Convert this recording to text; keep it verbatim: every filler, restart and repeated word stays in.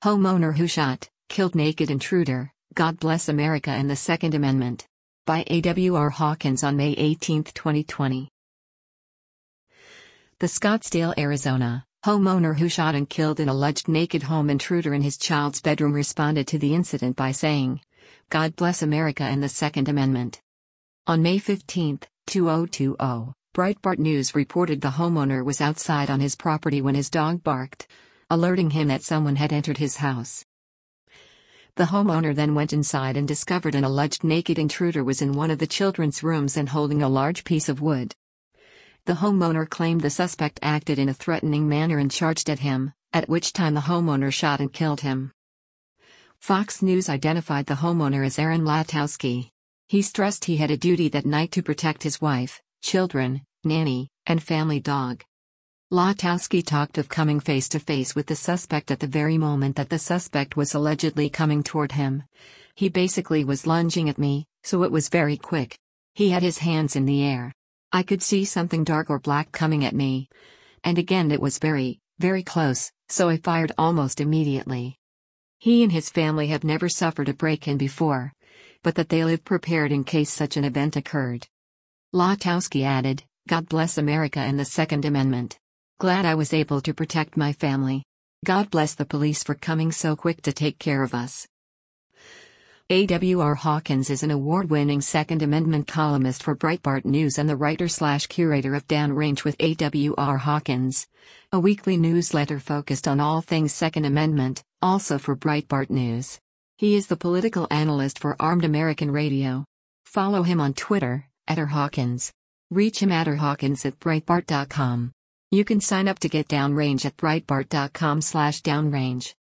Homeowner who shot, killed naked intruder, God Bless America and the Second Amendment. By A W R Hawkins on May eighteenth, twenty twenty. The Scottsdale, Arizona, homeowner who shot and killed an alleged naked home intruder in his child's bedroom responded to the incident by saying, "God bless America and the Second Amendment." On May fifteenth, two thousand twenty, Breitbart News reported the homeowner was outside on his property when his dog barked, alerting him that someone had entered his house. The homeowner then went inside and discovered an alleged naked intruder was in one of the children's rooms and holding a large piece of wood. The homeowner claimed the suspect acted in a threatening manner and charged at him, at which time the homeowner shot and killed him. Fox News identified the homeowner as Aaron Latowski. He stressed he had a duty that night to protect his wife, children, nanny, and family dog. Latowski talked of coming face to face with the suspect at the very moment that the suspect was allegedly coming toward him. "He basically was lunging at me, so it was very quick. He had his hands in the air. I could see something dark or black coming at me. And again it was very, very close, so I fired almost immediately." He and his family have never suffered a break-in before, but that they live prepared in case such an event occurred. Latowski added, "God bless America and the Second Amendment. Glad I was able to protect my family. God bless the police for coming so quick to take care of us." A W R Hawkins is an award-winning Second Amendment columnist for Breitbart News and the writer-slash-curator of Downrange with A W R Hawkins, a weekly newsletter focused on all things Second Amendment, also for Breitbart News. He is the political analyst for Armed American Radio. Follow him on Twitter, at R Hawkins. Reach him at r hawkins at breitbart dot com. You can sign up to get Downrange at breitbart dot com slash downrange.